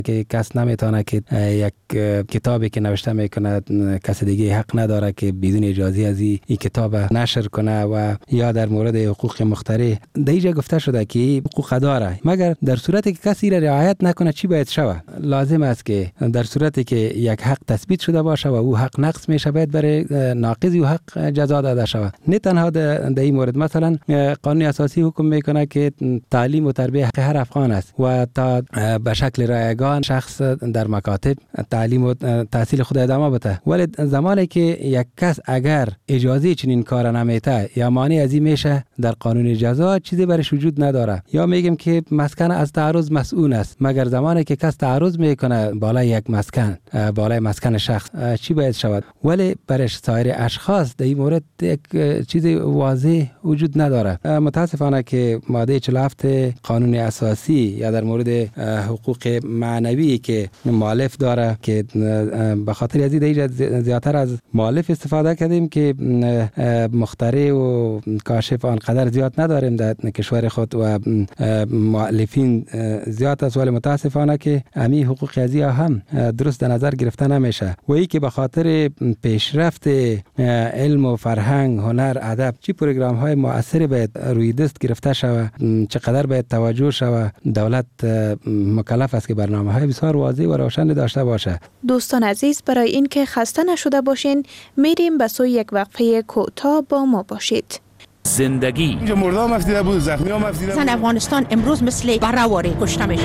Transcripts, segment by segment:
که کس نمیتونه که یک کتابی که نوشته میکنه کس دیگه حق نداره که بدون اجازه از این کتاب نشر کنه و یا در مورد حقوق مخترع در اینجا گفته شده که حقوق داره، مگر در صورتی که کسی را رعایت نکنه چی باید شود؟ لازم است که در صورتی که یک حق تثبیت شده باشه و او حق نقض میشه باید برای ناقض او حق جزا داده شود. نه تنها در این مورد، مثلا قانون اساسی حکم میکنه که تعلیم و تربیت حق هر افغان است و تا به شکل رایگان شخص در مکاتب تعلیم و تحصیل خود ادامه بده. ولی زمانی که یک کس اگر اجازه چنین کار نمیته یا مانع از این میشه، در قانون جزا چیزی برش وجود نداره. یا میگیم که مسکن از تعرض مسئول است، مگر زمانی که کس تعرض میکنه بالای یک مسکن، بالای مسکن شخص، چی باید شود؟ ولی برش سایر اشخاص در این مورد یک چیز واضح وجود نداره. متاسفانه که ماده 47 قانون اساسی یا در مورد حقوق معنوی که مؤلف داره که به خاطر از این زیادتر از مؤلف استفاده کردیم که مخترع و کاشف آنقدر زیاد نداریم در کشور خود و مؤلفین زیاد است، ولی متاسفانه که همین حقوق ازی هم درست در نظر گرفته نمیشه و ای که به خاطر پیشرفت علم و فرهنگ، هنر، ادب چی پروگرام های مؤثر باید روی دست گرفته شود، چقدر باید توجه شود. دولت مکلف است که برنامه های بسیار واضح و روشن داشته باشه. دوستان عزیز، برای اینکه خسته نشده باشین میریم به سوی یک وقفه کوتاه، با ما باشید. زندگی اینجا مردا مفیده بود، زخمی ها مفیده بود. افغانستان امروز مثل برآوری کشته میشه.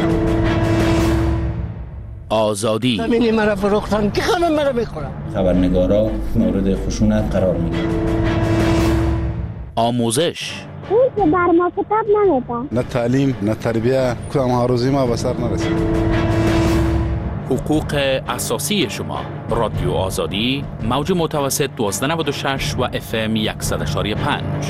آزادی زمین مرا فروختن که خانم مرا میخورم. خبرنگارا مورد خشونت قرار میگیرن. آموزش اون که بر ما کتاب نمیده، نه تعلیم نه تربیه، کدام هاروزی ما به سر نرسید. حقوق اساسی شما. رادیو آزادی، موج متوسط 1296 و FM 100.5.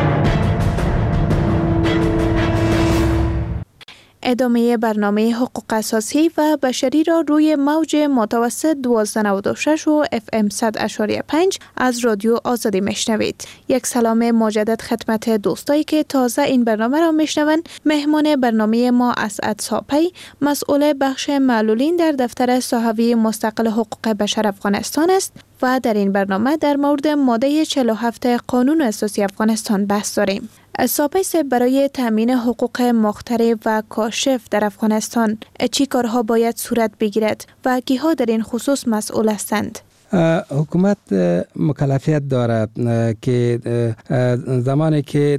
ادامه برنامه حقوق اساسی و بشری را روی موج متوسط 1296 و FM 100.5 از رادیو آزادی میشنوید. یک سلام مجدد خدمت دوستایی که تازه این برنامه را میشنون. مهمان برنامه ما اسعد ساپی، مسئول بخش معلولین در دفتر صحوی مستقل حقوق بشر افغانستان است و در این برنامه در مورد ماده 47 قانون اساسی افغانستان بحث داریم. ساپیس، برای تامین حقوق مخترع و کاشف در افغانستان چی کارها باید صورت بگیرد و کیها در این خصوص مسئول هستند؟ حکومت مکلفیت دارد که زمانی که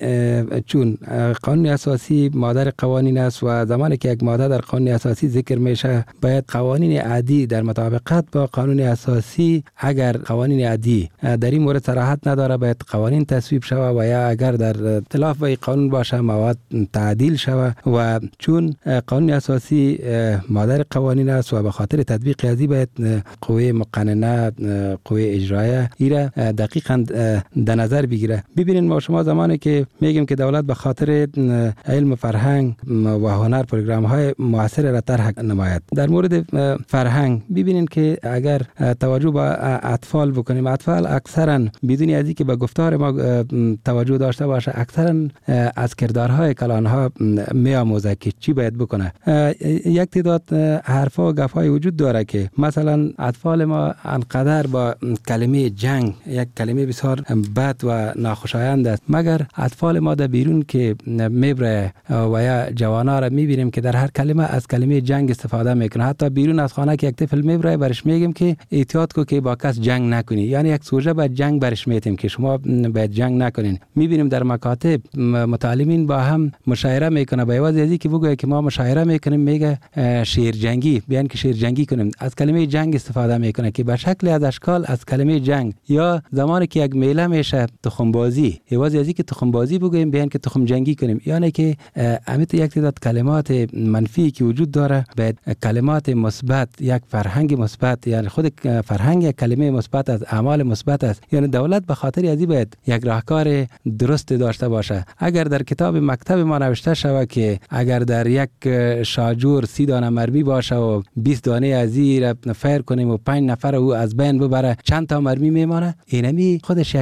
چون قانون اساسی مادر قوانین است و زمانی که یک ماده در قانون اساسی ذکر میشه، باید قوانین عادی در مطابقت با قانون اساسی، اگر قوانین عادی در این مورد صراحت نداره باید قوانین تصویب شود و یا اگر در اختلاف با قانون باشه مواد تعدیل شود و چون قانون اساسی مادر قوانین است و به خاطر تطبیق ازی باید قوه مقننه، قوه اجرایه ایره دقیقاً در نظر بگیره. ببینید ما شما زمانی که میگیم که دولت به خاطر علم و فرهنگ و هنر پروگرام های مؤثر را طرح نماید. در مورد فرهنگ ببینید که اگر توجه به اطفال بکنیم، اطفال اکثرا بدون از اینکه به گفتار ما توجه داشته باشه اکثرا از کردارهای کلانها میآموزه که چی باید بکنه. یک تعداد حرفا و گپ‌های وجود داره که مثلا اطفال ما انقدر با کلمه جنگ، یک کلمه بسیار بد و ناخوشایند است، مگر اطفال ما در بیرون که میبره و یا جوانا را میبینیم که در هر کلمه از کلمه جنگ استفاده میکنه. حتی بیرون از خانه که یک طفل میبره برش میگیم که احتیاط کو که با کس جنگ نکنی، یعنی یک سوژه با جنگ برش میتیم که شما باید جنگ نکنین. میبینیم در مکاتب متعلمین با هم مشاوره میکنه، با عوض ازی که بگه که ما مشاوره میکنیم میگه شیر جنگی، بیان که شیر جنگی کنیم، از کلمه جنگ استفاده میکنه که به شکل از اشکال از کلمه جنگ. یا زمانی که یک میله میشه تخم بازی، عوض ازی که تخم بازی بگیم بیان که تخم جنگی کنیم، یعنی که امیت یک تعداد کلمات منفی که وجود داره باید کلمات مثبت، یک فرهنگ مثبت، یعنی خود فرهنگ یک کلمه مثبت از اعمال مثبت است. یعنی دولت به خاطر ازی باید یک راهکار درست داشته باشه. اگر در کتاب مکتب ما نوشته شود که اگر در یک شاجور 30 دانه مرمی باشه و 20 دانه ازی را فیر کنیم و 5 نفر او از بین ببره چند تا مرمی میمانه، اینمی خودش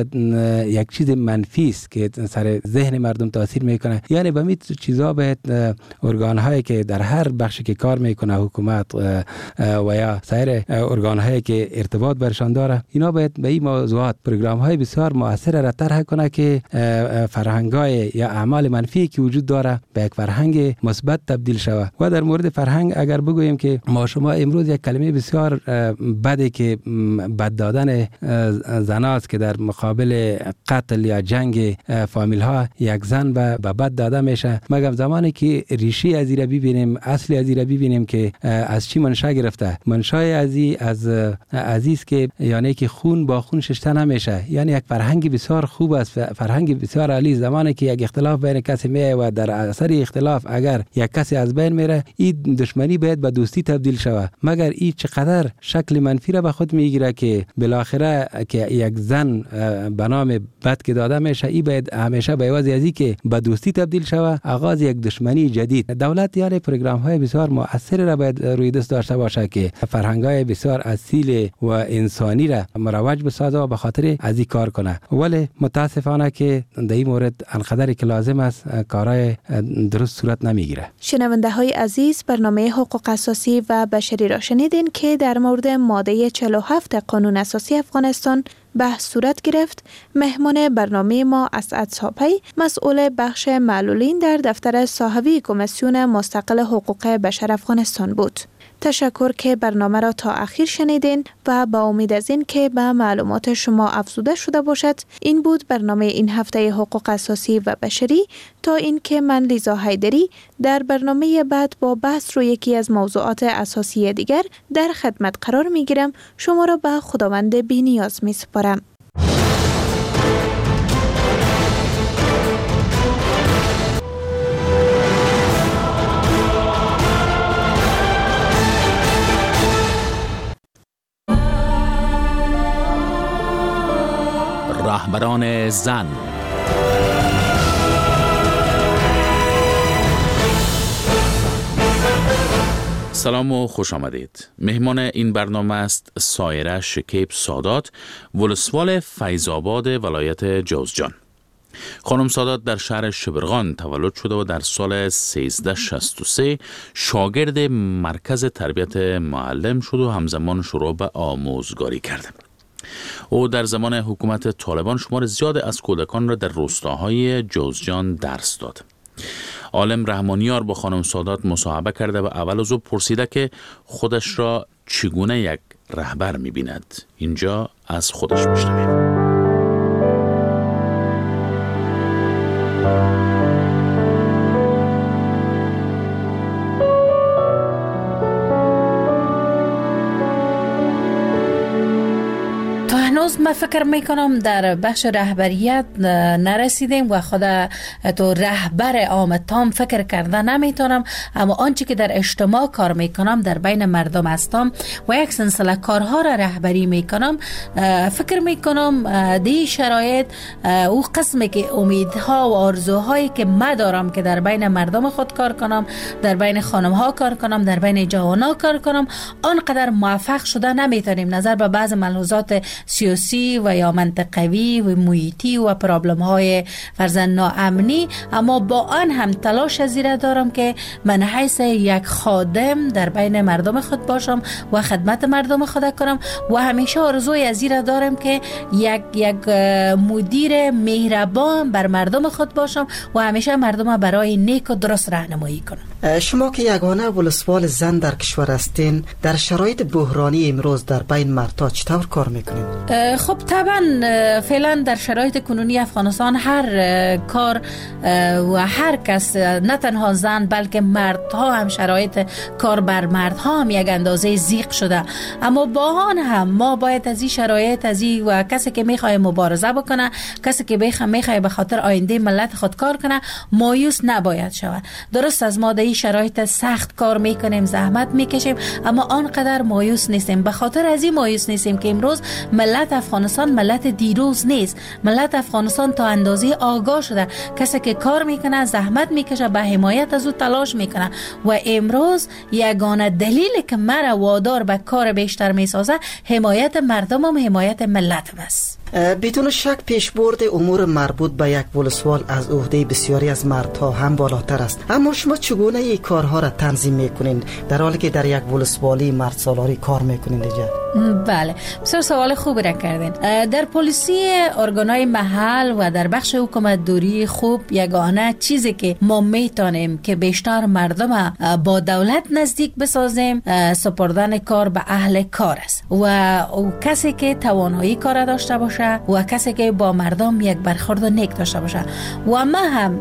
یک چیز منفی است که سر ذهن مردم تاثیر میکنه. یعنی به میت چیزا به ارگان هایی که در هر بخشی که کار میکنه، حکومت و یا سایر ارگان هایی که ارتباط برشان داره، اینا باید به این موضوعات پروگرام های بسیار مؤثر را طرح کنه که فرهنگ های یا اعمال منفی که وجود داره به یک فرهنگ مثبت تبدیل شود. و در مورد فرهنگ اگر بگوییم که ما شما امروز یک کلمه بسیار بده که بد دادن زناست که در مقابل قتل یا جنگ فامیل ها یک زن به بد داده میشه، مگر زمانی که ریشه از این ببینیم، اصلی از این ببینیم که از چی منشأ گرفته. منشأ از عزیز که یعنی که خون با خون شسته نمیشه. یعنی یک فرهنگ بسیار خوب است، فرهنگ بسیار عالی. زمانی که یک اختلاف بین کسی میه و در اثر اختلاف اگر یک کسی از بین میره، این دشمنی باید به دوستی تبدیل شود. مگر این چقدر شکل منفی را به خود میگیره که بالاخره که یک زن به نام بد که داده میشه، این باید همیشه به عوض از که به دوستی تبدیل شود، آغاز یک دشمنی جدید. دولت یعنی پروگرام های بسیار مؤثر را باید روی دست داشته باشه که فرهنگ های بسیار اصیل و انسانی را مروج بسازه و به خاطر از این کار کنه. ولی متاسفانه که در این مورد انقدر که لازم است کارهای درست صورت نمیگیره. شنونده های عزیز، برنامه حقوق اساسی و بشری را شنیدین که در مورد ماده 47 قانون اساسی افغانستان بحث صورت گرفت. مهمان برنامه ما اسعد ساپی، مسئول بخش معلولین در دفتر صاحبی کمیسیون مستقل حقوق بشر افغانستان بود. تشکر که برنامه را تا اخیر شنیدین و با امید از این که به معلومات شما افزوده شده باشد. این بود برنامه این هفته حقوق اساسی و بشری. تا این که من لیزا حیدری در برنامه بعد با بحث روی یکی از موضوعات اساسی دیگر در خدمت قرار می گیرم. شما را به خداوند بی‌نیاز می سپارم. رهبران زن. سلام و خوش آمدید. مهمان این برنامه است سایره شکیب سادات، ولسوال فیض‌آباد ولایت جوزجان. خانم سادات در شهر شبرغان تولد شده و در سال 1363 شاگرد مرکز تربیت معلم شد و همزمان شروع به آموزگاری کرد. او در زمان حکومت طالبان شمار زیاد از کودکان را در روستاهای جوزجان درس داد. عالم رحمانیار با خانم سادات مصاحبه کرده و اول از او پرسیده که خودش را چگونه یک رهبر می‌بیند. اینجا از خودش میشنویم. من فکر میکنم در بخش رهبریت نرسیدیم و خود تو رهبر عام تام فکر کرده نمیتونم، اما آنچه که در اجتماع کار میکنم در بین مردم هستم و یک سلسله کارها را رهبری میکنم. فکر میکنم دی شرایط او قسمی که امیدها و آرزوهایی که من دارم که در بین مردم خود کار کنم، در بین خانمها کار کنم، در بین جوانها کار کنم، آنقدر موفق شده نمیتونیم نظر به بعض ملحوظات سیاسی و یا منطقوی و محیطی و پرابلم های فرزن ناامنی، اما با آن هم تلاش زیرا دارم که من حیث یک خادم در بین مردم خود باشم و خدمت مردم خود کنم و همیشه آرزوی زیرا دارم که یک مدیر مهربان بر مردم خود باشم و همیشه مردم برای نیک و درست راهنمایی کنم. شما که یگانه ولسوال زن در کشور هستین، در شرایط بحرانی امروز در بین مردها چطور کار میکنین؟ خب طبعا فعلا در شرایط کنونی افغانستان هر کار و هر کس، نه تنها زن بلکه مردها هم شرایط کار بر مردها هم یک اندازه ضیق شده، اما با آن هم ما باید از این شرایط و کسی که میخواد مبارزه بکنه، کسی که میخواد به خاطر آینده ملت خود کار کنه، مایوس نباید شود. درست از ما در این شرایط سخت کار میکنیم، زحمت میکشیم، اما آنقدر مایوس نیستیم. به خاطر از این مایوس نیستیم که امروز ملت افغانستان ملت دیروز نیست. ملت افغانستان تا اندازه آگاه شده، کسی که کار میکنه زحمت میکشه، به حمایت از او تلاش میکنه و امروز یگانه دلیلی که مرا وادار به کار بیشتر میسازه حمایت مردم و حمایت ملت است. بدون شک پیشبرد امور مربوط به یک ولسوال از عهده بسیاری از مردها هم بالاتر است. اما شما چگونه این کارها را تنظیم میکنین در حالی که در یک ولسوالی مرد سالاری کار میکنین دیگه؟ بله، بسیار سوال خوبی را کردین. در پلیسی ارگانهای محل و در بخش حکومت دوری خوب یگانه چیزی که ما میتونیم که بیشتر مردم با دولت نزدیک بسازیم سپردن کار به اهل کار است و کسی که توانایی کار داشته باشه و کسی که با مردم یک برخورد نیک داشته باشه. و من هم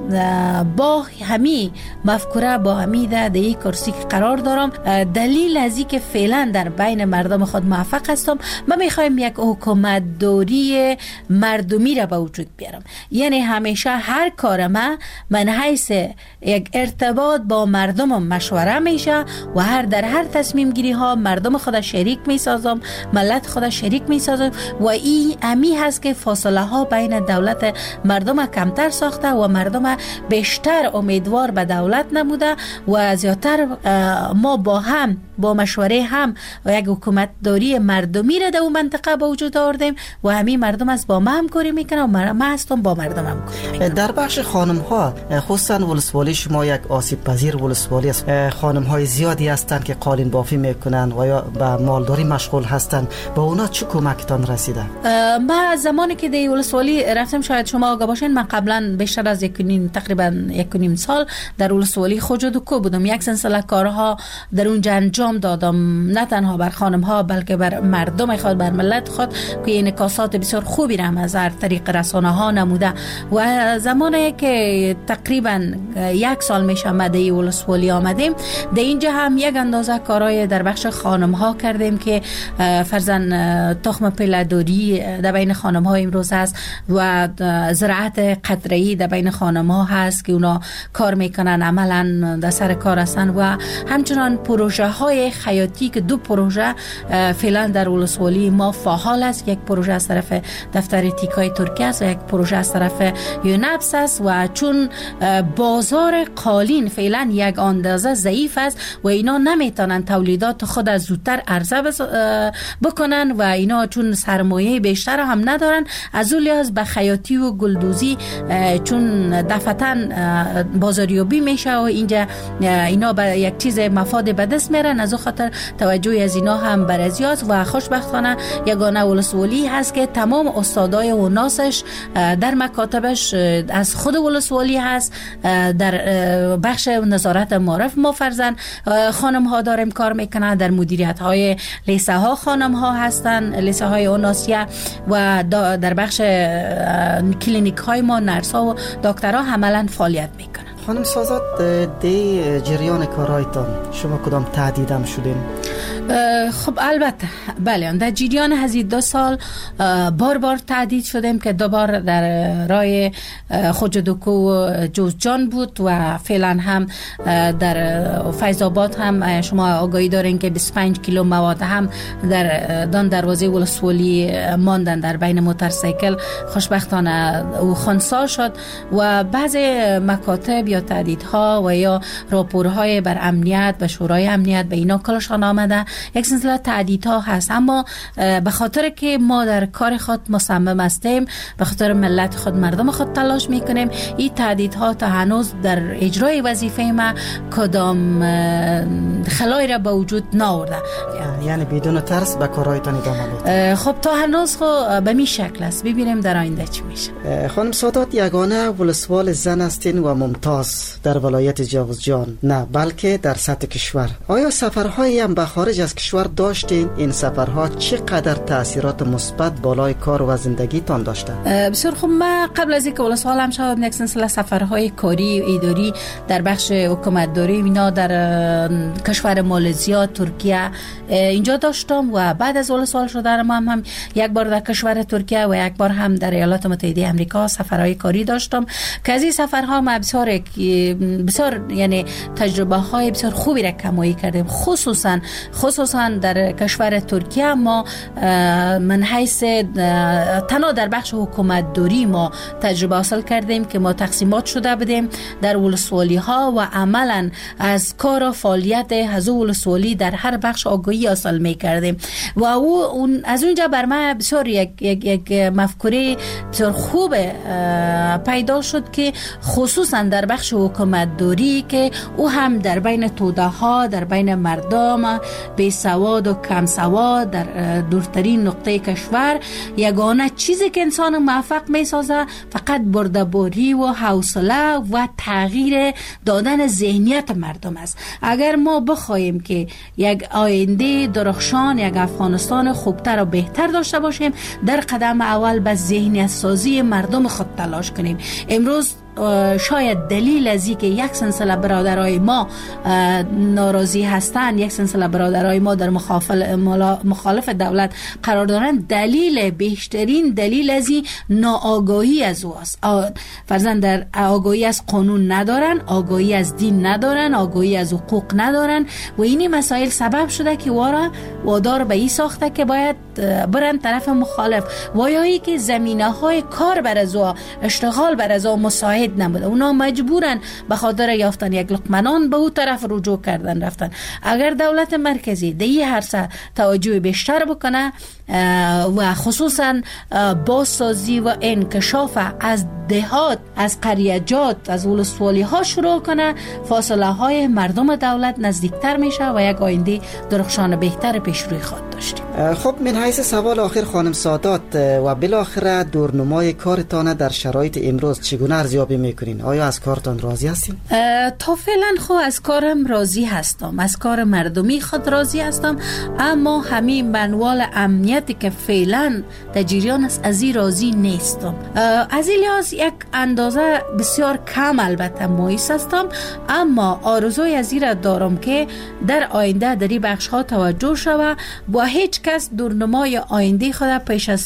با همین مفکوره با همین در این کرسی قرار دارم. دلیل از این که فعلا در بین مردم خود موفق هستم، من میخوایم یک حکومت دوری مردمی را به وجود بیارم. یعنی همیشه هر کار من حیث یک ارتباط با مردم مشوره میشه و در هر تصمیم گیری ها مردم خود شریک میسازم، ملت خود شریک میسازم و این امی هست که فاصله ها بین دولت مردم کمتر ساخته و مردم بیشتر امیدوار به دولت نموده و زیادتر ما با مشوره هم و یک حکومت داری مردمی را در اون منطقه به وجود آوردیم و همین مردم از با ما همکاری میکنه و من هستم با مردم همکاری میکنم. در بخش خانم ها خصوصا ولسوالی شما یک آسیب پذیر ولسوالی است. خانم های زیادی هستند که قالین بافی میکنن و یا به مالداری مشغول هستند. با اونا چه کمکتان رسیده؟ من زمانی که در ولسوالی رفتم، شاید شما آگاه باشین، من قبلا بیشتر از تقریبا 1.5 سال در ولسوالی خوجدوکو بودم. یک سلسله کارها در اونجا انجام دادم، نه تنها بر خانم ها بلکه بر مردم خود، بر ملت خود که انعکاسات بسیار خوبی را از هر طریق رسانه ها نموده. و زمانی که تقریبا 1 سال میشه ما در ولسوالی آمدیم، در اینجا هم یک اندازه کارهای در بخش خانم ها کردیم که فرزن تخم پله‌داری در بین خانم ها امروز هست و زراعت قطره‌ای در بین خانم ها هست که اونا کار میکنن، عملا در سر کار هستن. و همچنان پروژه های حیاتی که 2 پروژه فعلا در ولسوالی ما فعال است. یک پروژه از طرف دفتر تیکای ترکیه است و یک پروژه از طرف یونپس است و چون بازار قالین فعلا یک اندازه ضعیف است و اینا نمیتونن تولیدات خود از زودتر عرضه بکنن و اینا چون سرمایه بیشتر هم ندارن، از اون لحاظ به خیاطی و گلدوزی چون دفتن بازاریابی میشه و اینجا اینا به یک چیز مفاد به دست میرن، از اون خاطر توجه از اینا هم بر ازیاست. و خوشبختانه یگانه ولسوالی هست که تمام استادای و ناسش در مکاتبش از خود ولسوالی هست. در بخش نظارت معارف ما فرزن خانم ها داریم کار میکنن، در مدیریت های لیسه ها خانم ها هستن، لیسه های اوناسیه و در بخش کلینیک های ما نرس ها و دکترها عملا فعالیت میکنن. خانم سازات دی جریان کارایتان شما کدام تهدید هم شدین؟ خب البته بله، در جریان هزید 2 سال بار تهدید شدیم که 2 بار در راه خوجدوکو و جوزجان بود و فعلا هم در فیض آباد هم شما آگاهی دارین که 25 کیلو مواد هم در دروازه ولسوالی ماندن در بین موتورسیکل. خوشبختانه او خنثی شد و بعضی مکاتب یا تهدیدها و یا راپورهای بر امنیت به شورای امنیت به اینا کلشان آمده. یک سلسله تهدیدها هست، اما به خاطر که ما در کار خود مصمم هستیم، به خاطر ملت خود مردم خود تلاش میکنیم، این تهدیدها تا هنوز در اجرای وظیفه ما کدام خلایی را به وجود نآورده. یعنی بدون ترس به کارهایتان ادامه بدید؟ خب تا هنوز خب به می شکل است، ببینیم در آینده چی میشه. خانم سادات یگانه ولسوال زن هستین و ممتاز در ولایت جوزجان، نه بلکه در سطح کشور. آیا سفرهایی هم به خارج از کشور داشتین؟ این سفرها چقدر تاثیرات مثبت بالای کار و زندگیتان داشته؟ بسیار خوب. من قبل از اینکه ولسوال هم شدم یک سلسله سفرهای کاری و اداری در بخش حکومت داری اینا در کشور مالزیا، ترکیه اینجا داشتم و بعد از ولسوال شدنم هم یک بار در کشور ترکیه و یک بار هم در ایالات متحده آمریکا سفرهای کاری داشتم که از این سفرها من بسیار بسیار یعنی تجربه های بسیار خوبی را کمایی کردیم، خصوصا در کشور ترکیه. ما من حیث تنها در بخش حکومت دوری ما تجربه حاصل کردیم که ما تقسیمات شده بدیم در ولسوالی ها و عملا از کار و فعالیت حزب ولسوالی در هر بخش آگاهی حاصل می کردیم و از اونجا بر من بسیار یک مفکوره بسیار خوب پیدا شد که خصوصا در بخش حکومت دوری که او هم در بین توده ها، در بین مردم بی سواد و کم سواد در دورترین نقطه کشور یگانه چیزی که انسان موفق می سازه فقط بردباری و حوصله و تغییر دادن ذهنیت مردم است. اگر ما بخوایم که یک آینده درخشان، یک افغانستان خوبتر و بهتر داشته باشیم، در قدم اول به ذهنیت سازی مردم خود تلاش کنیم. امروز شاید دلیل از اینکه یک سلسله برادرای ما ناراضی هستند، یک سلسله برادرای ما در مخالف دولت قرار دارند، بیشترین دلیل از این ناآگاهی از او است. فرضاً در آگاهی از قانون ندارن، آگاهی از دین ندارن، آگاهی از حقوق ندارن و این مسائل سبب شده که وادار به این ساخته که باید برن طرف مخالف و یا ای که زمینه های کار بر از او، اشتغال بر از او مساعد نبوده. اونا مجبورن به خاطر یافتن یک لقمه نان به او طرف رجوع کردن رفتن. اگر دولت مرکزی در این عرصه توجه بیشتر بکنه و خصوصا بازسازی و انکشاف از دهات، از قریجات، از ولسوالی ها شروع کنه، فاصله های مردم دولت نزدیکتر میشه و یک آینده درخشان بهتر پیش روی خود داشتیم. خب من حیث سوال آخر خانم سادات و بالاخره دورنمای کارتان در شرایط امروز چگونه ارزیابی میکنین؟ آیا از کارتان راضی هستین؟ تا فعلا خب از کارم راضی هستم، از کار مردمی خود راضی هستم، اما همین منوال امنیتی که فعلا در جریان است از این راضی نیستم. از این لحاظ یک اندازه بسیار کم البته مایوس هستم، اما آرزوی از این را دارم که در آینده در این بخش ها توجه شود. با هیچ کس دورنمای آینده خود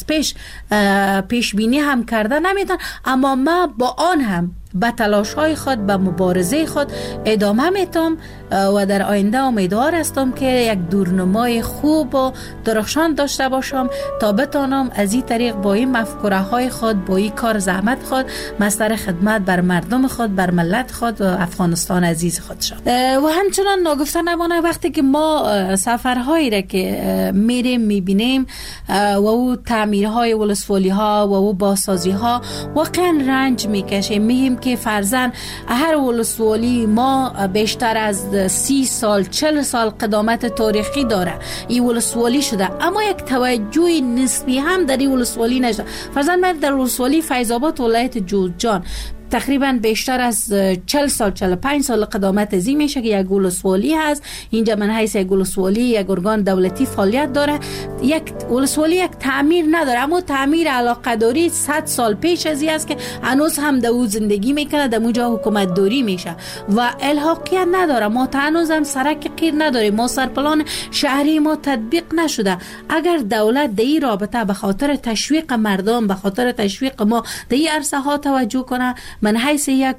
پیش بینی هم کرده نمیتون، اما ما با آن هم به تلاش های خود، به مبارزه خود ادامه میتم و در آینده امیدوار هستم که یک دورنمای خوب و درخشان داشته باشم تا بتانم از این طریق با این مفکوره های خود، با این کار زحمت خود مصدر خدمت بر مردم خود، بر ملت خود و افغانستان عزیز خود شد. و همچنان ناگفته نمانه وقتی که ما سفرهایی را که میریم میبینیم و او تعمیرهای ولسوالی ها و او بازسازی ها واقعا رنج میکشیم. میگیم که فرضاً هر ولسوالی ما بیشتر از 30 سال 40 سال قدامت تاریخی داره، این ولسوالی شده، اما یک توجه نسبی هم در این ولسوالی نشده. فرضاً من در ولسوالی فیض‌آباد ولایت جوزجان تقریبا بیشتر از 40 سال 45 سال قدامت ازی میشه که یک ولسوالی هست. اینجا من حیث یک ولسوالی، یک ارگان دولتی فعالیت داره. یک ولسوالی یک تعمیر نداره، اما تعمیر علاقه داری 100 سال پیش ازی است که هنوز هم در او زندگی میکنه، در اونجا حکومت داری میشه و الحاقیت نداره. ما هنوز هم سرک قیر نداریم، ما سرپلان شهری ما تطبیق نشده. اگر دولت در این رابطه به خاطر تشویق مردم، به خاطر تشویق ما در این عرصه ها توجه کنه، من حیث یک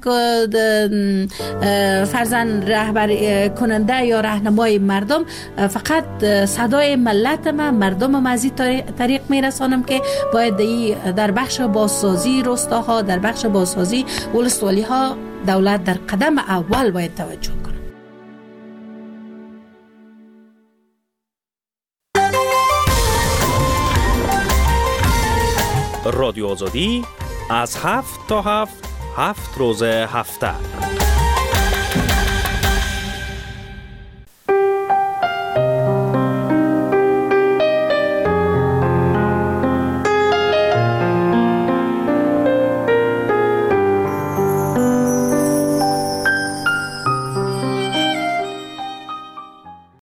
فرزن رهبر کننده یا راهنمای مردم فقط صدای ملت مردم از این طریق میرسانم که باید در بخش بازسازی روستاها، در بخش بازسازی ولسوالی ها دولت در قدم اول باید توجه کنه. رادیو آزادی از 7 تا 7 روز هفته